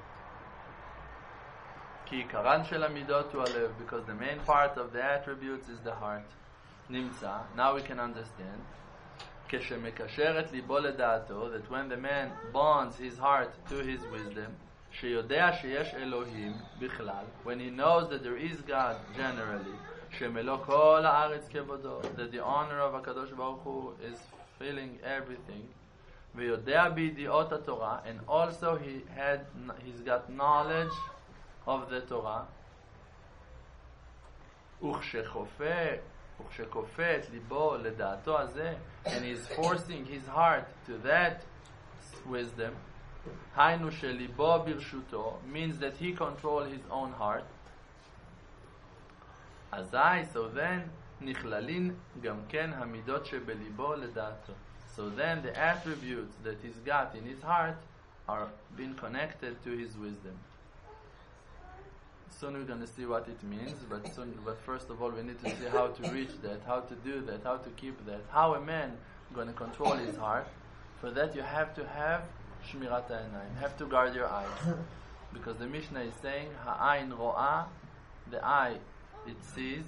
כי עיקרן של המידות הוא הלב, because the main part of the attributes is the heart. נמצא, now we can understand, כשמקשר את ליבו לדעתו, that when the man bonds his heart to his wisdom, שיודע שיש אלוהים בכלל, when he knows that there is God generally, שמלוא כל הארץ כבודו, that the honor of הקדוש ברוך הוא is filling everything, ויודע בידיעות התורה, and also he had, he's got knowledge of the Torah, וכשכופה, וכשכופה את ליבו לדעתו הזה, and he's forcing his heart to that wisdom, היינו שליבו ברשותו, means that he controls his own heart, אזי, so then, נכללים גם כן המידות שבליבו לדעתו. So then the attributes that he's got in his heart are being connected to his wisdom. Soon we're going to see what it means, but soon, but first of all we need to see how to reach that, how to do that, how to keep that, how a man is going to control his heart. For that you have to have shmirat ha'einayim, you have to guard your eyes. Because the Mishnah is saying, ha'ayin ro'ah, the eye, it sees,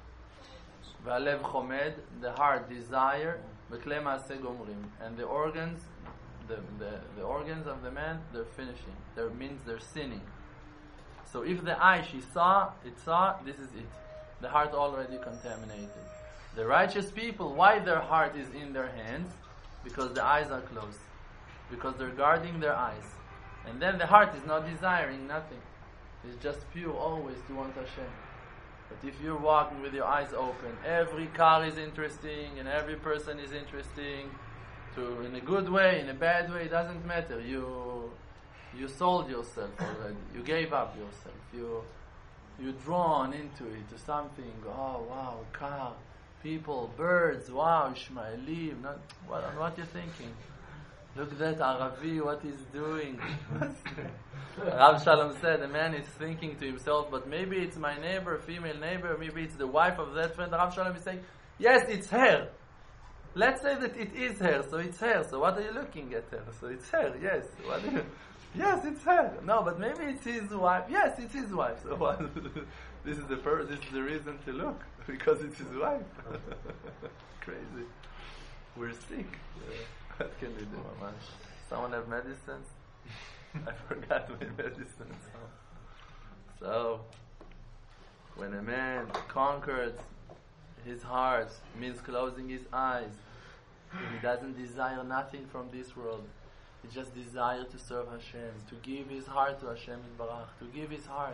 v'alev chomed, the heart desire, v'klei ma'aseh gomrim, and the organs, the, the, the organs of the man, they're finishing. That means they're sinning. So if the eye, she saw, it saw, this is it. The heart already contaminated. The righteous people, why their heart is in their hands? Because the eyes are closed. Because they're guarding their eyes. And then the heart is not desiring nothing. It's just pure always to want Hashem. But if you're walking with your eyes open, every car is interesting and every person is interesting, to in a good way, in a bad way, it doesn't matter. You you sold yourself already. You gave up yourself. You you're drawn into it, to something. Oh wow, car, people, birds. Wow, Ishmaelim. Not what what you're thinking. Look at that Aravi, what he's doing. Rav Shalom said, a man is thinking to himself, but maybe it's my neighbor, female neighbor, maybe it's the wife of that friend. Rav Shalom is saying, yes, it's her. Let's say that it is her, so it's her. So what are you looking at her? So it's her, yes. What are you? Yes, it's her. No, but maybe it's his wife. Yes, it's his wife. So what? This is the first, this is the reason to look, because it's his wife. Crazy. We're sick. What can we do, Mamash? Someone have medicines? I forgot my medicines. So, when a man conquers his heart, means closing his eyes, he doesn't desire nothing from this world. He just desires to serve Hashem, to give his heart to Hashem Yitbarach, to give his heart.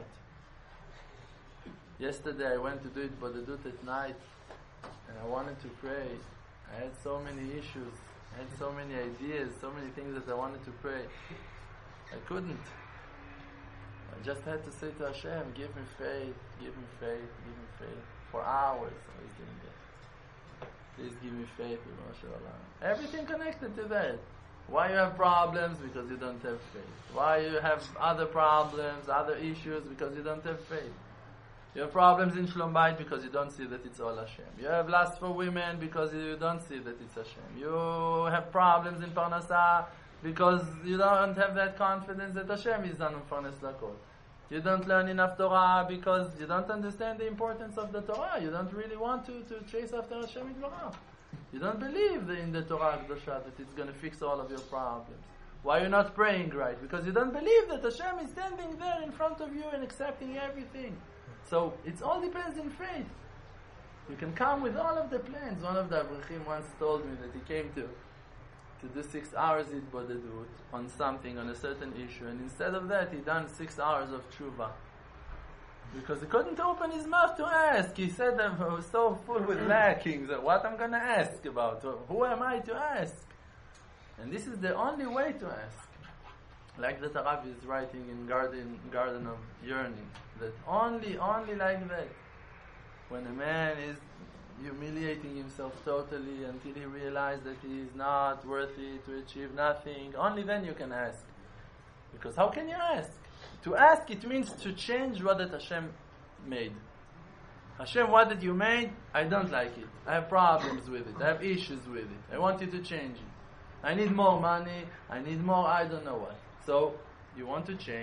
Yesterday I went to do it Bodedut at night, and I wanted to pray. I had so many issues. I had so many ideas, so many things that I wanted to pray. I couldn't. I just had to say to Hashem, give me faith, give me faith, give me faith. For hours I was doing that. Please give me faith, Mashallah. Everything connected to that. Why you have problems? Because you don't have faith. Why you have other problems, other issues? Because you don't have faith. You have problems in Shlom Bayit because you don't see that it's all Hashem. You have lust for women because you don't see that it's Hashem. You have problems in Parnasah because you don't have that confidence that Hashem is done Parnas Lakol. You don't learn enough Torah because you don't understand the importance of the Torah. You don't really want to, to chase after Hashem Yitbarach. You don't believe in the Torah Kedusha that it's going to fix all of your problems. Why you're not praying right? Because you don't believe that Hashem is standing there in front of you and accepting everything. So it all depends in faith. You can come with all of the plans. One of the Avrechim once told me that he came to to do six hours at Bodedut on something, on a certain issue, and instead of that he done six hours of tshuva. Because he couldn't open his mouth to ask. He said that I was so full with lackings. What I'm going to ask about? Who am I to ask? And this is the only way to ask. Like the Tarav is writing in Garden Garden of Yearning, that only, only like that, when a man is humiliating himself totally until he realizes that he is not worthy to achieve nothing, only then you can ask. Because how can you ask? To ask, it means to change what that Hashem made. Hashem, what that you made, I don't like it. I have problems with it. I have issues with it. I want you to change it. I need more money. I need more I don't know what. So, you want to change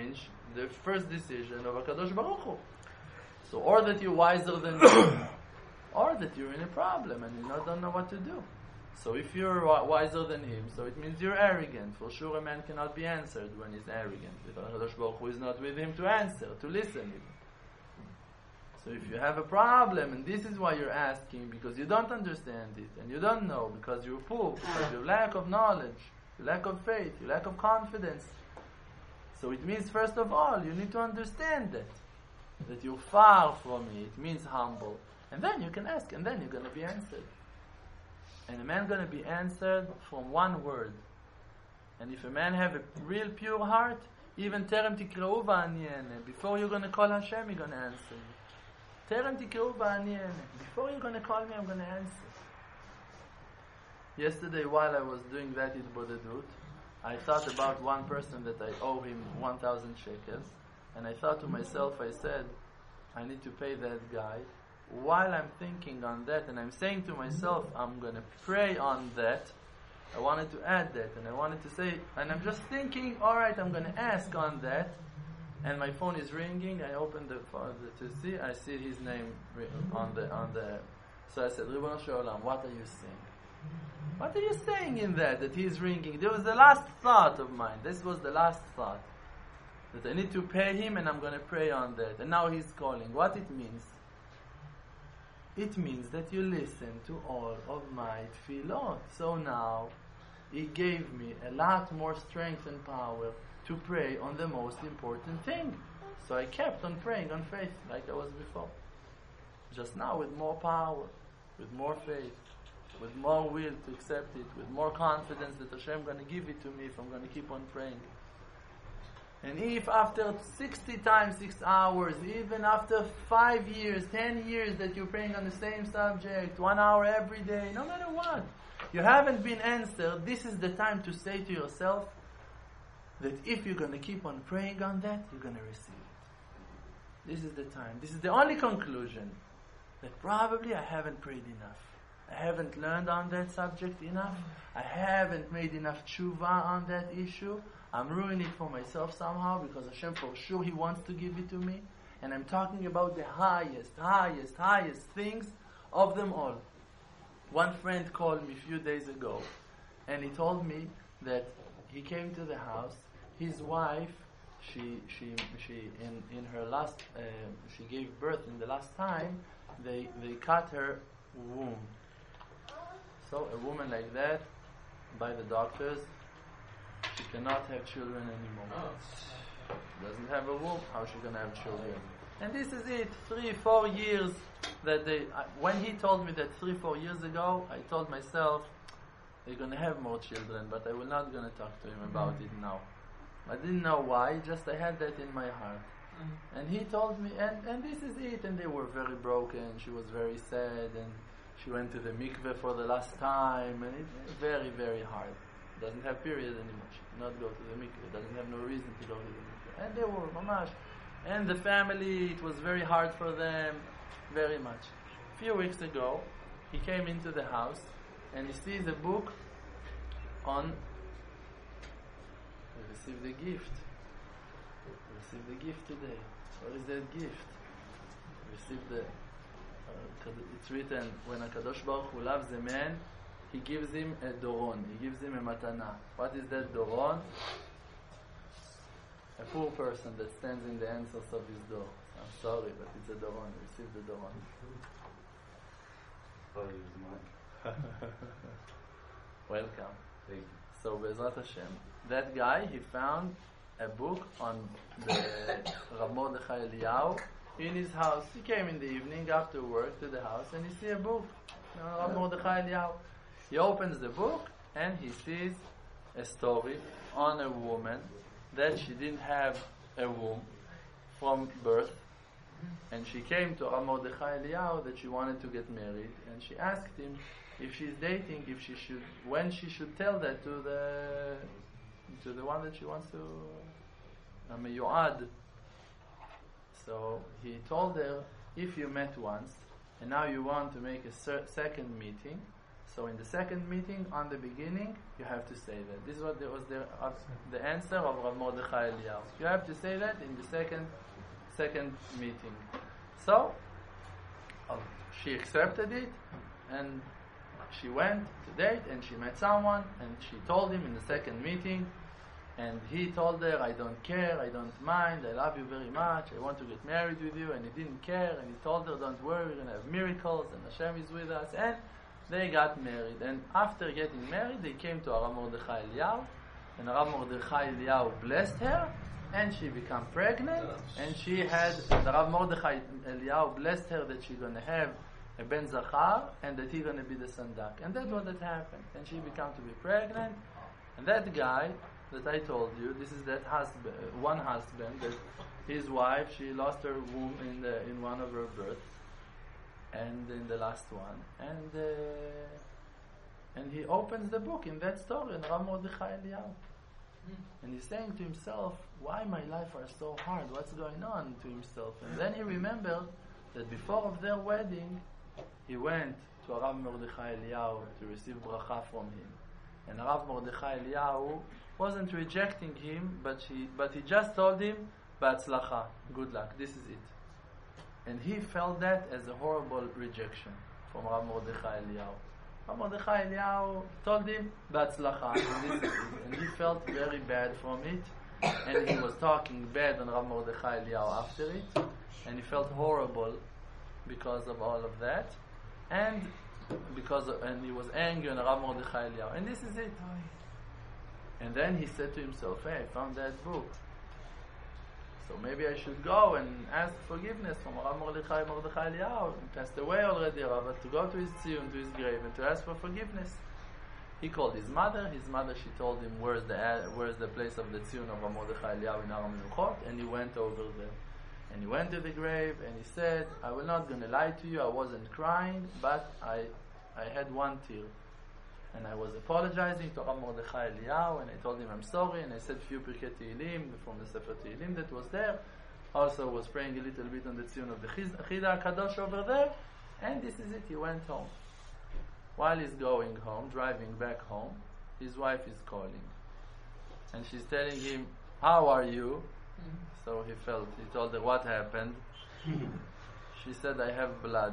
the first decision of HaKadosh Baruch Hu. So, or that you're wiser than him, or that you're in a problem and you don't know what to do. So if you're wiser than him, so it means you're arrogant. For sure a man cannot be answered when he's arrogant. If HaKadosh Baruch Hu is not with him to answer, to listen even. So if you have a problem, and this is why you're asking, because you don't understand it, and you don't know, because you're poor, because you lack of knowledge, you lack of faith, you lack of confidence. So it means, first of all, you need to understand that. That you're far from me. It means humble. And then you can ask, and then you're going to be answered. And a man going to be answered from one word. And if a man have a real pure heart, even terem tikreu va'aniene, before you're going to call Hashem, He's going to answer you. Terem tikreu va'aniene, before you're going to call me, I'm going to answer. Yesterday, while I was doing that in Bodedut, I thought about one person that I owe him one thousand shekels, and I thought to myself, I said, I need to pay that guy. While I'm thinking on that, and I'm saying to myself, I'm going to pray on that, I wanted to add that, and I wanted to say, and I'm just thinking, alright, I'm going to ask on that, and my phone is ringing, I open the phone to see, I see his name on the, on the, so I said, Ribono Shel Olam, what are you saying? What are you saying in that, that he's ringing? There was the last thought of mine, this was the last thought, that I need to pay him, and I'm going to pray on that, and now he's calling. What it means? It means that you listen to all of my tefillot. So now, He gave me a lot more strength and power to pray on the most important thing. So I kept on praying on faith like I was before. Just now with more power, with more faith, with more will to accept it, with more confidence that Hashem is going to give it to me if I'm going to keep on praying. And if after sixty times six hours, even after five years, ten years that you're praying on the same subject, one hour every day, no matter what, you haven't been answered, this is the time to say to yourself that if you're going to keep on praying on that, you're going to receive it. This is the time. This is the only conclusion, that probably I haven't prayed enough. I haven't learned on that subject enough. I haven't made enough tshuva on that issue. I'm ruining it for myself somehow, because Hashem for sure He wants to give it to me. And I'm talking about the highest, highest, highest things of them all. One friend called me a few days ago, and he told me that he came to the house. His wife, she, she, she, in, in her last, uh, she gave birth in the last time. They, they cut her womb. So a woman like that, by the doctors, she cannot have children anymore. She doesn't have a womb. How is she going to have children? And this is it. Three, four years that they. Uh, when he told me that three, four years ago, I told myself they're going to have more children, but I was not going to talk to him about it now. I didn't know why. Just I had that in my heart. Mm-hmm. And he told me, and, and this is it. And they were very broken. She was very sad, and she went to the mikveh for the last time, and it was very, very hard. Doesn't have period anymore. She cannot go to the mikveh. Doesn't have no reason to go to the mikveh. And they were mamash. And the family, it was very hard for them, very much. A few weeks ago, he came into the house, and he sees a book on. We received the gift. We received the gift today. What is that gift? We received the. Uh, it's written, when HaKadosh Baruch Hu loves a man, He gives him a doron. He gives him a matana. What is that doron? A poor person that stands in the entrance of his door. I'm sorry, but it's a doron. Receive the doron. Welcome. Thank you. So, Be'ezrat Hashem, that guy, he found a book on the Rav Mordechai Eliyahu in his house. He came in the evening after work to the house, and he see a book on Rav Mordechai Eliyahu. He opens the book, and he sees a story on a woman that she didn't have a womb from birth, and she came to Rav Mordechai Eliyahu that she wanted to get married, and she asked him if she's dating, if she should, when she should tell that to the to the one that she wants to, a meyuad. So he told her, if you met once and now you want to make a ser- second meeting, So in the second meeting, on the beginning, you have to say that. This is what there was the, uh, the answer of Rav Mordechai Eliyahu. You have to say that in the second second meeting. So uh, she accepted it, and she went to date, and she met someone, and she told him in the second meeting, and he told her, I don't care, I don't mind, I love you very much, I want to get married with you, and he didn't care, and he told her, don't worry, we're going to have miracles, and Hashem is with us, and they got married. And after getting married, they came to Rav Mordechai Eliyahu, and Rav Mordechai Eliyahu blessed her, and she became pregnant, and she had, the Rav Mordechai Eliyahu blessed her that she's going to have a Ben Zachar, and that he's going to be the Sandak. And that's what had happened. And she became to be pregnant, and that guy that I told you, this is that husband, one husband, that his wife, she lost her womb in the, in one of her births, and in the last one, and uh, and he opens the book in that story, in Rav Mordechai Eliyahu, mm. and he's saying to himself, why my life are so hard, what's going on, to himself. And then he remembered that before of their wedding, he went to Rav Mordechai Eliyahu to receive bracha from him, and Rav Mordechai Eliyahu wasn't rejecting him, but he but he just told him, B'atzlacha, good luck, this is it. And he felt that as a horrible rejection from Rav Mordechai Eliyahu. Rav Mordechai Eliyahu told him, B'atzlacha, and, and he felt very bad from it, and he was talking bad on Rav Mordechai Eliyahu after it, and he felt horrible because of all of that, and because of, and he was angry on Rav Mordechai Eliyahu, and this is it. And then he said to himself, hey, I found that book, so maybe I should go and ask forgiveness from Rav Mordechai Mordechai Eliyahu. He passed away already, Rav, to go to his tziyun, to his grave, and to ask for forgiveness. He called his mother. His mother, she told him where's the where's the place of the tziyun of Rav Mordechai Eliyahu in Har HaMenuchot, and he went over there. And he went to the grave, and he said, I was not going to lie to you, I wasn't crying, but I I had one tear. And I was apologizing to Rav Mordechai Eliyahu, and I told him I'm sorry, and I said few Pirkei Tehillim from the Sefer Tehillim that was there. Also was praying a little bit on the tziyun of the Chida HaKadosh over there, and this is it, he went home. While he's going home, driving back home, his wife is calling. And she's telling him, how are you? Mm-hmm. So he felt, he told her what happened. She said, I have blood.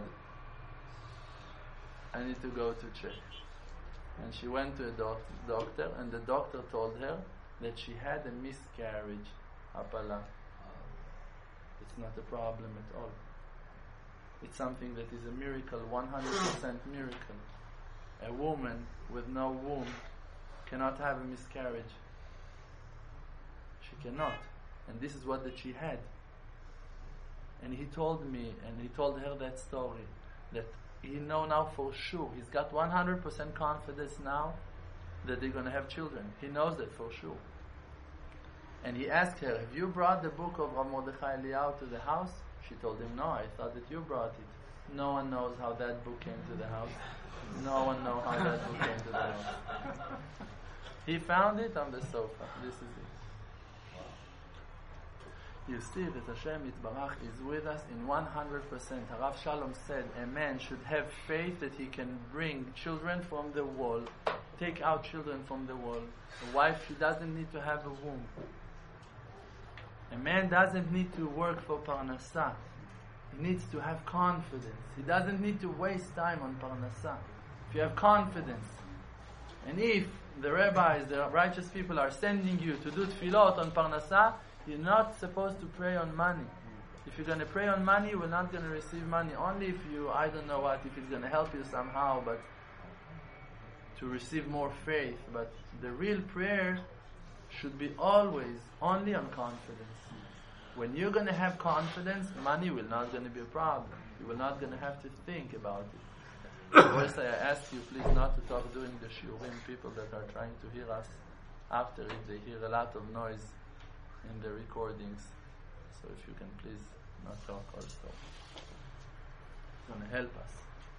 I need to go to check. And she went to a doc- doctor, and the doctor told her that she had a miscarriage, hapala. It's not a problem at all. It's something that is a miracle, one hundred percent miracle. A woman with no womb cannot have a miscarriage. She cannot. And this is what that she had. And he told me, and he told her that story, that he know now for sure, he's got one hundred percent confidence now that they're going to have children. He knows that for sure. And he asked her, have you brought the book of Rav Mordechai Eliyahu to the house? She told him, no, I thought that you brought it. No one knows how that book came to the house. No one knows how that book came to the house. He found it on the sofa. This is it. You see that Hashem Yitbarach is with us in one hundred percent. Harav Shalom said a man should have faith that he can bring children from the wall, take out children from the wall. A wife, she doesn't need to have a womb. A man doesn't need to work for Parnassah. He needs to have confidence. He doesn't need to waste time on Parnassah. If you have confidence, and if the rabbis, the righteous people are sending you to do tefillot on Parnassah, you're not supposed to pray on money. If you're going to pray on money, you're not going to receive money. Only if you, I don't know what, if it's going to help you somehow, but to receive more faith. But the real prayer should be always only on confidence. When you're going to have confidence, money will not going to be a problem. You will not going to have to think about it. First, I ask you please not to talk during the shiurim. People that are trying to hear us after it, they hear a lot of noise in the recordings, so if you can please not talk also. It's going to help us.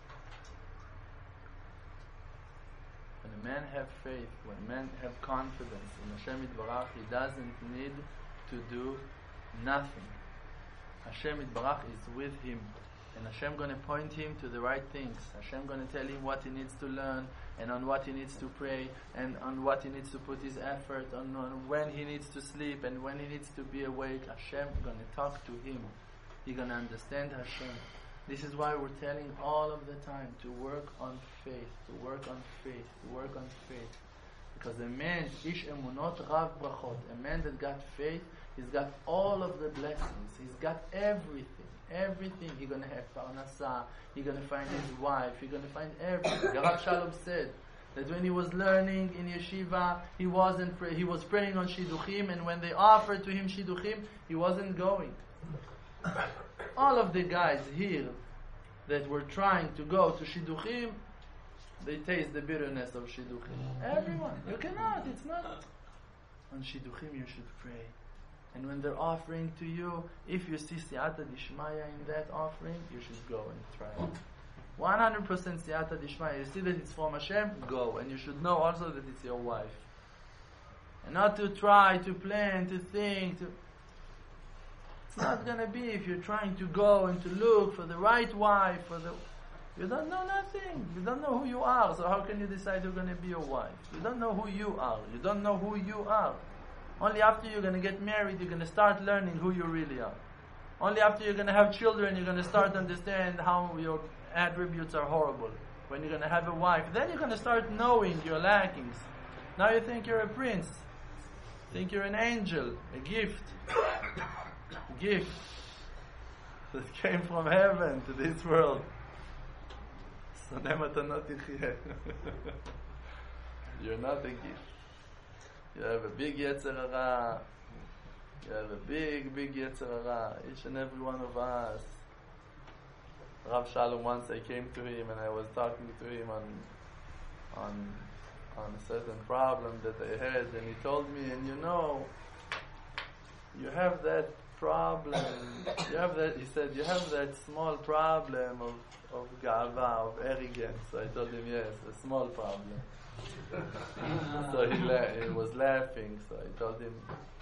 When a man have faith, when a man have confidence in Hashem Yitbarach, he doesn't need to do nothing. Hashem Yitbarach is with him. And Hashem going to point him to the right things. Hashem going to tell him what he needs to learn, and on what he needs to pray, and on what he needs to put his effort, on, on when he needs to sleep, and when he needs to be awake. Hashem going to talk to him. He's going to understand Hashem. This is why we're telling all of the time to work on faith, to work on faith, to work on faith. Because a man, ish emunot rav brachot, a man that got faith, he's got all of the blessings. He's got everything. Everything. He's going to have parnasa. He's going to find his wife. He's going to find everything. Rav Shalom said that when he was learning in yeshiva, he wasn't pray- he was praying on shidduchim, and when they offered to him shidduchim, he wasn't going. All of the guys here that were trying to go to shidduchim, they taste the bitterness of shidduchim. Everyone. You cannot. It's not. On shidduchim you should pray. And when they're offering to you, if you see siyata dishmaya in that offering, you should go and try it. one hundred percent siyata dishmaya. You see that it's from Hashem, go. And you should know also that it's your wife. And not to try, to plan, to think. To it's not going to be if you're trying to go and to look for the right wife. For the, you don't know nothing. You don't know who you are. So how can you decide who's going to be your wife? You don't know who you are. You don't know who you are. Only after you're going to get married, you're going to start learning who you really are. Only after you're going to have children, you're going to start understand how your attributes are horrible. When you're going to have a wife, then you're going to start knowing your lackings. Now you think you're a prince. Think you're an angel, a gift. A gift that came from heaven to this world. You're not a gift. You have a big Yetzer Hara. You have a big, big Yetzer Hara. Each and every one of us. Rav Shalom, once I came to him and I was talking to him on on on a certain problem that I had, and he told me, and you know, you have that problem, you have that, he said, you have that small problem of, of gava, of arrogance. So I told him, yes, a small problem. So he, la- he was laughing, so I told him,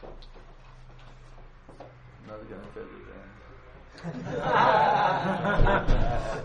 I'm not going to tell you that.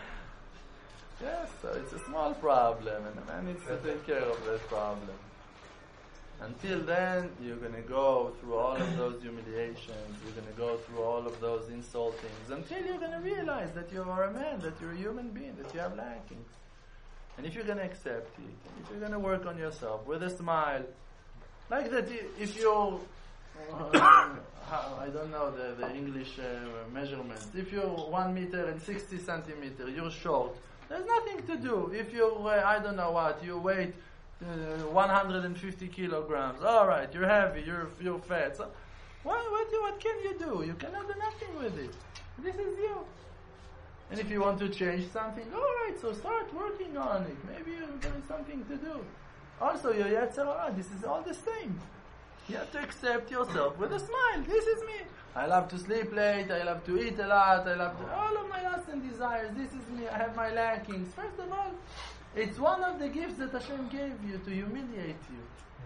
Yes, so it's a small problem, and the man needs to take care of that problem. Until then, you're going to go through all of those humiliations, you're going to go through all of those insultings, until you're going to realize that you are a man, that you're a human being, that you have lackings. And if you're going to accept it, if you're going to work on yourself with a smile, like that, if you're, uh, I don't know the, the English uh, measurements, if you're one meter and sixty centimeters, you're short, there's nothing to do. If you're, uh, I don't know what, you weight uh, one hundred fifty kilograms, alright, you're heavy, you're you're fat, so what, what, what can you do? You cannot do nothing with it. This is you. And if you want to change something, alright, so start working on it. Maybe you've got something to do. Also, your Yetzer Hara, this is all the same. You have to accept yourself with a smile. This is me. I love to sleep late, I love to eat a lot, I love to, all of my lusts and desires. This is me, I have my lackings. First of all, it's one of the gifts that Hashem gave you to humiliate you.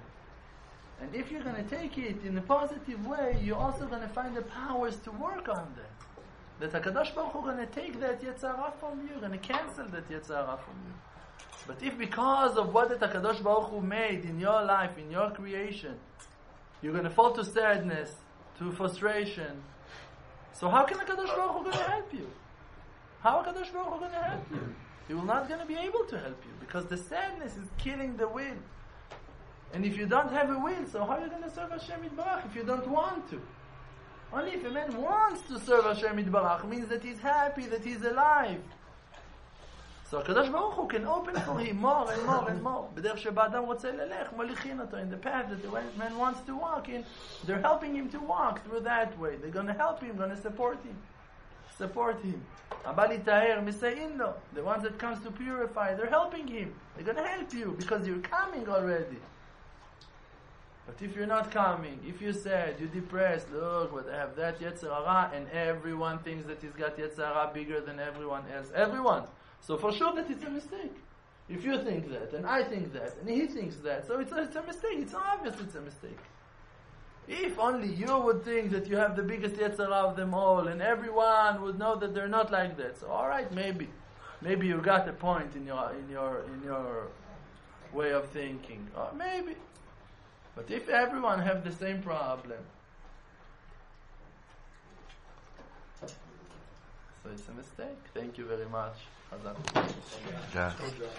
And if you're going to take it in a positive way, you're also going to find the powers to work on that. That HaKadosh Baruch Hu going to take that Yetzer Hara from you, going to cancel that Yetzer Hara from you. But if because of what the HaKadosh Baruch Hu made in your life, in your creation, you're going to fall to sadness, to frustration, so how can HaKadosh Baruch Hu going to help you? How HaKadosh Baruch Hu going to help you? He will not going to be able to help you, because the sadness is killing the will. And if you don't have a will, so how are you going to serve Hashem Yitbarach if you don't want to? Only if a man wants to serve Hashem Yitbarach means that he's happy, that he's alive. So HaKadosh Baruch Hu can open for him more and more and more. בדרך שבה אדם רוצה ללך, מוליכים אותו in the path that the man wants to walk in. They're helping him to walk through that way. They're going to help him, going to support him. Support him. הבא להיטהר, מסייעים לו. The ones that comes to purify, they're helping him. They're going to help you because you're coming already. But if you're not coming, if you're sad, you're depressed, look, but I have that Yetzer Hara, and everyone thinks that he's got Yetzer Hara bigger than everyone else. Everyone. So for sure that it's a mistake. If you think that, and I think that, and he thinks that, so it's a, it's a mistake. It's obvious it's a mistake. If only you would think that you have the biggest Yetzer Hara of them all, and everyone would know that they're not like that. So, all right, maybe, maybe you got a point in your in your in your way of thinking, or maybe. But if everyone have the same problem, so it's a mistake. Thank you very much, Hazan. Yeah.